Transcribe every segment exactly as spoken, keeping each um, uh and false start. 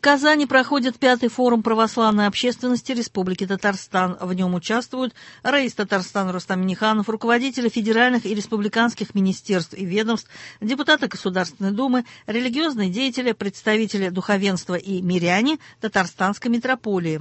Казани проходит пятый форум православной общественности Республики Татарстан. В нем участвуют раис Татарстана Рустам Минниханов, руководители федеральных и республиканских министерств и ведомств, депутаты Государственной Думы, религиозные деятели, представители духовенства и миряне Татарстанской митрополии.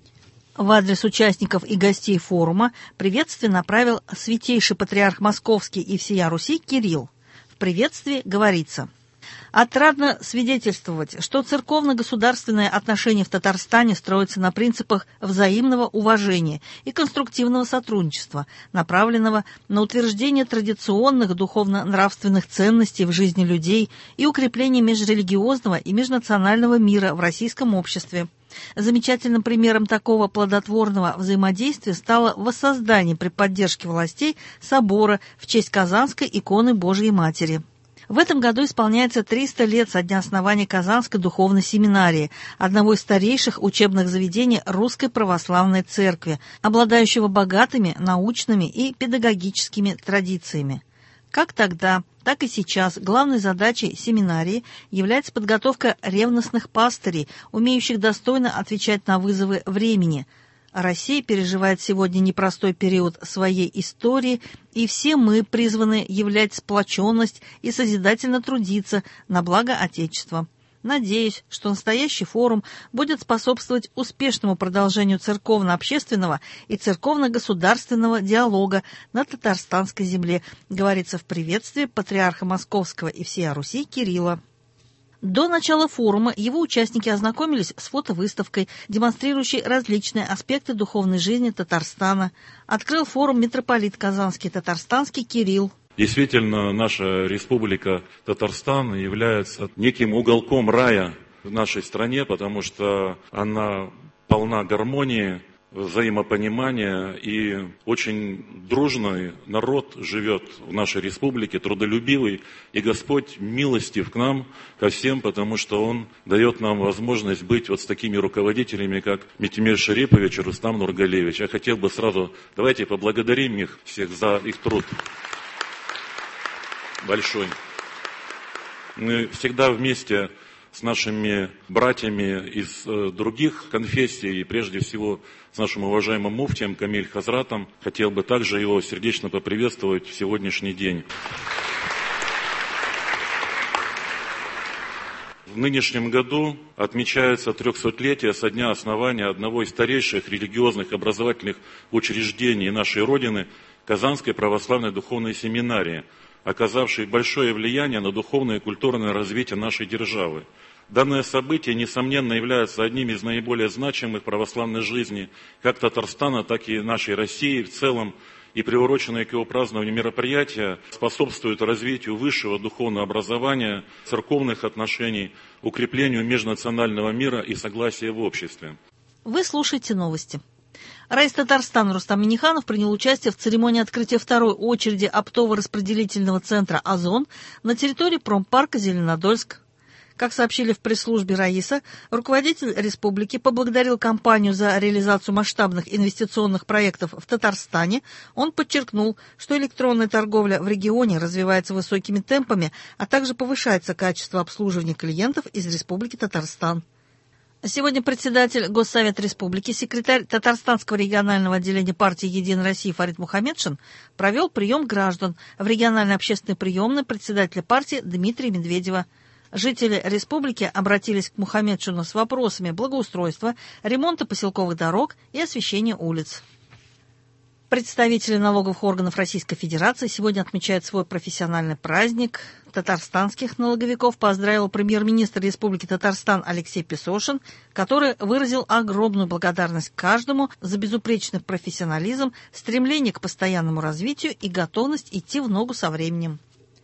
В адрес участников и гостей форума приветствие направил святейший патриарх Московский и всея Руси Кирилл. В приветствии говорится: «Отрадно свидетельствовать, что церковно-государственные отношения в Татарстане строятся на принципах взаимного уважения и конструктивного сотрудничества, направленного на утверждение традиционных духовно-нравственных ценностей в жизни людей и укрепление межрелигиозного и межнационального мира в российском обществе. Замечательным примером такого плодотворного взаимодействия стало воссоздание при поддержке властей собора в честь Казанской иконы Божией Матери. В этом году исполняется триста лет со дня основания Казанской духовной семинарии, одного из старейших учебных заведений Русской Православной Церкви, обладающего богатыми научными и педагогическими традициями. Как тогда, так и сейчас главной задачей семинарии является подготовка ревностных пастырей, умеющих достойно отвечать на вызовы времени. Россия переживает сегодня непростой период своей истории, и все мы призваны являть сплоченность и созидательно трудиться на благо Отечества. Надеюсь, что настоящий форум будет способствовать успешному продолжению церковно-общественного и церковно-государственного диалога на татарстанской земле», говорится в приветствии патриарха Московского и всея Руси Кирилла. До начала форума его участники ознакомились с фотовыставкой, демонстрирующей различные аспекты духовной жизни Татарстана. Открыл форум митрополит Казанский Татарстанский Кирилл. Действительно, наша республика Татарстан является неким уголком рая в нашей стране, потому что она полна гармонии, взаимопонимания, и очень дружный народ живет в нашей республике, трудолюбивый, и Господь милостив к нам, ко всем, потому что Он дает нам возможность быть вот с такими руководителями, как Митимир Шарипович и Рустам Нургалевич. Я хотел бы сразу, давайте поблагодарим их всех за их труд большой. Мы всегда вместе с нашими братьями из э, других конфессий, и прежде всего с нашим уважаемым муфтием Камиль Хазратом, хотел бы также его сердечно поприветствовать в сегодняшний день. В нынешнем году отмечается трехсотлетие со дня основания одного из старейших религиозных образовательных учреждений нашей Родины – Казанской православной духовной семинарии, оказавшей большое влияние на духовное и культурное развитие нашей державы. Данное событие, несомненно, является одним из наиболее значимых в православной жизни как Татарстана, так и нашей России в целом, и приуроченное к его празднованию мероприятия способствует развитию высшего духовного образования, церковных отношений, укреплению межнационального мира и согласия в обществе. Вы слушаете новости. Раис Татарстана Рустам Минниханов принял участие в церемонии открытия второй очереди оптово-распределительного центра «Озон» на территории промпарка «Зеленодольск». Как сообщили в пресс-службе Раиса, руководитель республики поблагодарил компанию за реализацию масштабных инвестиционных проектов в Татарстане. Он подчеркнул, что электронная торговля в регионе развивается высокими темпами, а также повышается качество обслуживания клиентов из Республики Татарстан. Сегодня председатель Госсовета Республики, секретарь Татарстанского регионального отделения партии «Единая Россия» Фарид Мухаммедшин провел прием граждан в региональной общественной приемной председателя партии Дмитрия Медведева. Жители республики обратились к Мухаммедшину с вопросами благоустройства, ремонта поселковых дорог и освещения улиц. Представители налоговых органов Российской Федерации сегодня отмечают свой профессиональный праздник. Татарстанских налоговиков поздравил премьер-министр Республики Татарстан Алексей Песошин, который выразил огромную благодарность каждому за безупречный профессионализм, стремление к постоянному развитию и готовность идти в ногу со временем.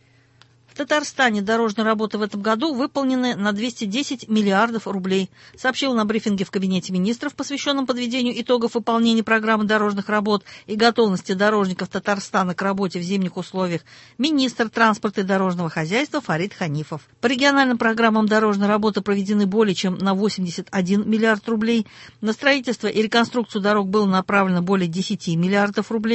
В Татарстане дорожные работы в этом году выполнены на двести десять миллиардов рублей, сообщил на брифинге в Кабинете министров, посвященном подведению итогов выполнения программы дорожных работ и готовности дорожников Татарстана к работе в зимних условиях, министр транспорта и дорожного хозяйства Фарид Ханифов. По региональным программам дорожной работы проведены более чем на восемьдесят один миллиард рублей, на строительство и реконструкцию дорог было направлено более десять миллиардов рублей.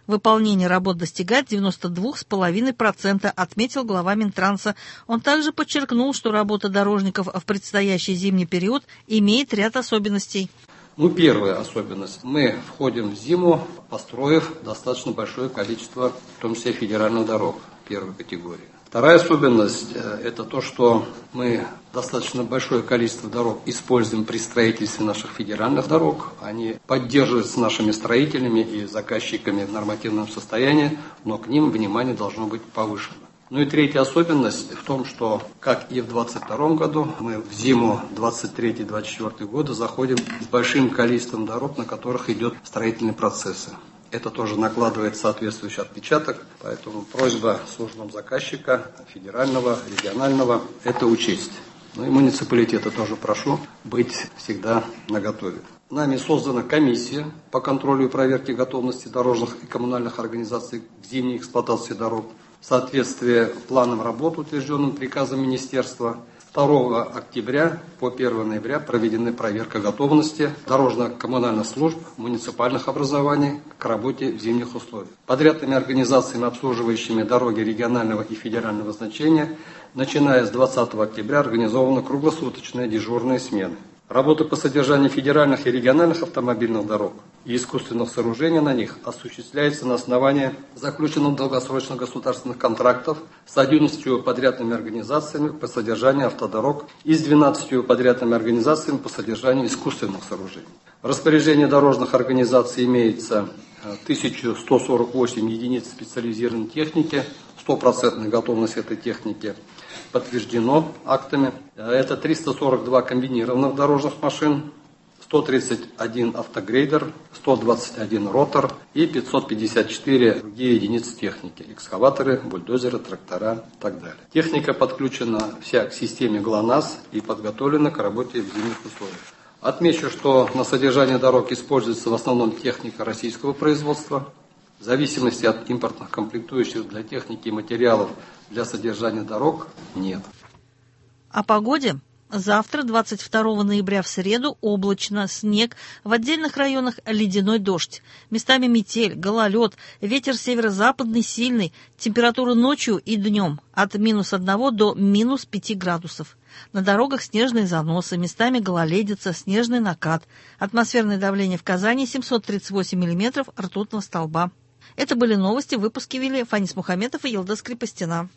Выполнение работ достигает девяносто два целых пять десятых процента, отметил глава Минтранса. Он также подчеркнул, что работа дорожников в предстоящий зимний период имеет ряд особенностей. Ну, первая особенность. Мы входим в зиму, построив достаточно большое количество, в том числе федеральных дорог первой категории. Вторая особенность – это то, что мы достаточно большое количество дорог используем при строительстве наших федеральных дорог. Они поддерживаются нашими строителями и заказчиками в нормативном состоянии, но к ним внимание должно быть повышено. Ну и третья особенность в том, что, как и в двадцать втором году, мы в зиму двадцать третьего — двадцать четвёртого года заходим с большим количеством дорог, на которых идет строительные процессы. Это тоже накладывает соответствующий отпечаток, поэтому просьба службам заказчика, федерального, регионального, это учесть. Ну и муниципалитета тоже прошу быть всегда наготове. Нами создана комиссия по контролю и проверке готовности дорожных и коммунальных организаций к зимней эксплуатации дорог. В соответствии с планом работ, утвержденным приказом Министерства, второго октября по первого ноября проведена проверка готовности дорожно-коммунальных служб муниципальных образований к работе в зимних условиях. Подрядными организациями, обслуживающими дороги регионального и федерального значения, начиная с двадцатого октября организованы круглосуточные дежурные смены. Работы по содержанию федеральных и региональных автомобильных дорог и искусственных сооружений на них осуществляются на основании заключенных долгосрочных государственных контрактов с одиннадцатью подрядными организациями по содержанию автодорог и с двенадцатью подрядными организациями по содержанию искусственных сооружений. В распоряжении дорожных организаций имеется тысяча сто сорок восемь единиц специализированной техники, стопроцентная готовность этой техники подтверждено актами. Это триста сорок два комбинированных дорожных машин, сто тридцать один автогрейдер, сто двадцать один ротор и пятьсот пятьдесят четыре другие единицы техники, экскаваторы, бульдозеры, трактора и так далее. Техника подключена вся к системе ГЛОНАСС и подготовлена к работе в зимних условиях. Отмечу, что на содержании дорог используется в основном техника российского производства. В зависимости от импортных комплектующих для техники и материалов для содержания дорог нет. О погоде. Завтра, двадцать второго ноября, в среду, облачно, снег, в отдельных районах ледяной дождь. Местами метель, гололед, ветер северо-западный сильный, температура ночью и днем от минус одного до минус пяти градусов. На дорогах снежные заносы, местами гололедица, снежный накат. Атмосферное давление в Казани семьсот тридцать восемь миллиметров ртутного столба. Это были новости, выпуски вели Фанис Мухаметов и Елдас Крепостина.